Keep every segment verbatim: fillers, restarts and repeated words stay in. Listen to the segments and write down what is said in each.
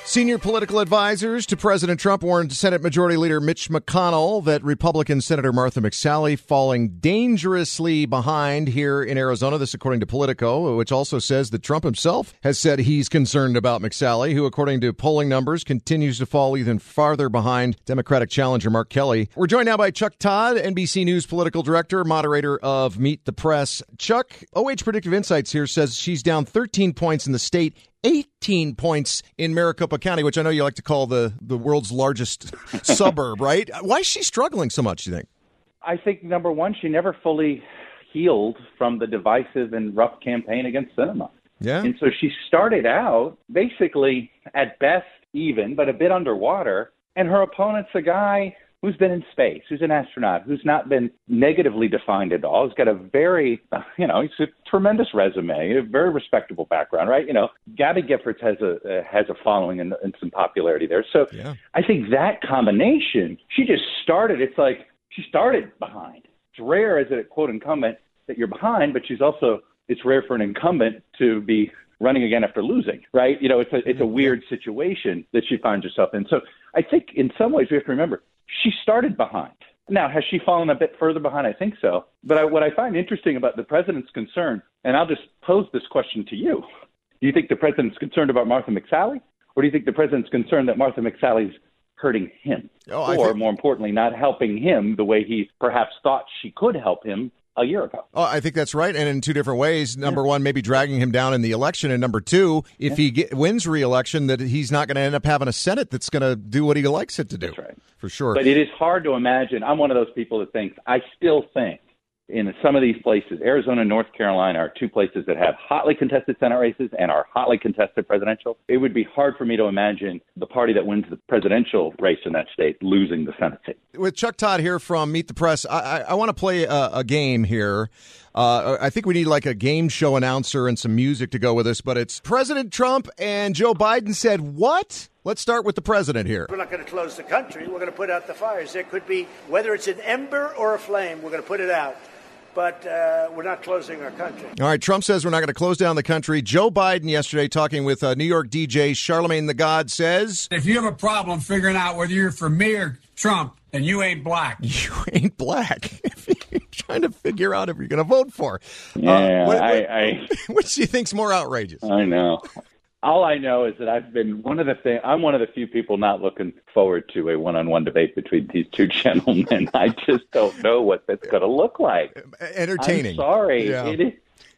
Senior political advisors to President Trump warned Senate Majority Leader Mitch McConnell that Republican Senator Martha McSally falling dangerously behind here in Arizona. This according to Politico, which also says that Trump himself has said he's concerned about McSally, who, according to polling numbers, continues to fall even farther behind Democratic challenger Mark Kelly. We're joined now by Chuck Todd, N B C News political director, moderator of Meet the Press. Chuck, O H Predictive Insights here says she's down thirteen points in the state, eighteen points in Maricopa County, which I know you like to call the, the world's largest suburb, right? Why is she struggling so much, do you think? I think, number one, she never fully healed from the divisive and rough campaign against Sinema. Yeah. And so she started out basically at best even, but a bit underwater, and her opponent's a guy who's been in space, who's an astronaut, who's not been negatively defined at all. He's got a very, you know, he's a tremendous resume, a very respectable background, right? You know, Gabby Giffords has a uh, has a following and, and some popularity there. So yeah. I think that combination, she just started, it's like she started behind. It's rare as a quote incumbent that you're behind, but she's also, it's rare for an incumbent to be running again after losing, right? You know, it's a it's a weird situation that she finds herself in. So I think in some ways we have to remember, she started behind. Now, has she fallen a bit further behind? I think so. But I, what I find interesting about the president's concern, and I'll just pose this question to you. Do you think the president's concerned about Martha McSally? Or do you think the president's concerned that Martha McSally's hurting him? Oh, or, think... more importantly, not helping him the way he perhaps thought she could help him a year ago? Oh, I think that's right, and in two different ways. Number yeah. one, maybe dragging him down in the election, and number two, if yeah. he get, wins re-election, that he's not going to end up having a Senate that's going to do what he likes it to do. That's right. For sure. But it is hard to imagine. I'm one of those people that thinks, I still think in some of these places, Arizona and North Carolina are two places that have hotly contested Senate races and are hotly contested presidential. It would be hard for me to imagine the party that wins the presidential race in that state losing the Senate seat. With Chuck Todd here from Meet the Press, I, I, I want to play a, a game here. Uh, I think we need like a game show announcer and some music to go with us, but it's President Trump and Joe Biden said what? Let's start with the president here. We're not going to close the country. We're going to put out the fires. There could be, whether it's an ember or a flame, we're going to put it out. But uh, we're not closing our country. All right, Trump says we're not going to close down the country. Joe Biden yesterday talking with uh, New York D J Charlemagne the God says, if you have a problem figuring out whether you're for me or Trump, then you ain't black. You ain't black. You're trying to figure out if you're going to vote for. Yeah, uh, what, I, what, I, which do you think's more outrageous? I know. All I know is that I've been one of the things. I'm one of the few people not looking forward to a one-on-one debate between these two gentlemen. I just don't know what that's going to look like. Entertaining. I'm sorry. Yeah. It is,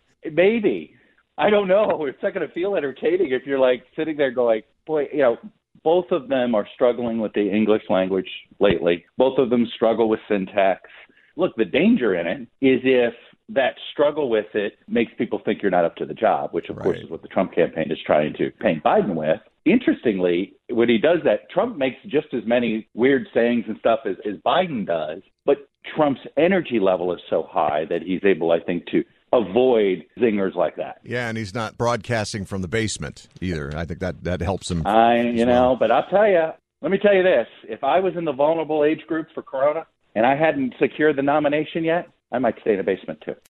maybe. I don't know. It's not going to feel entertaining if you're like sitting there going, boy, you know, both of them are struggling with the English language lately. Both of them struggle with syntax. Look, the danger in it is if that struggle with it makes people think you're not up to the job, which, of right. course, is what the Trump campaign is trying to paint Biden with. Interestingly, when he does that, Trump makes just as many weird sayings and stuff as, as Biden does, but Trump's energy level is so high that he's able, I think, to avoid zingers like that. Yeah, and he's not broadcasting from the basement either. I think that, that helps him. I, you know, well. But I'll tell you, let me tell you this. If I was in the vulnerable age group for Corona and I hadn't secured the nomination yet, I might stay in the basement, too.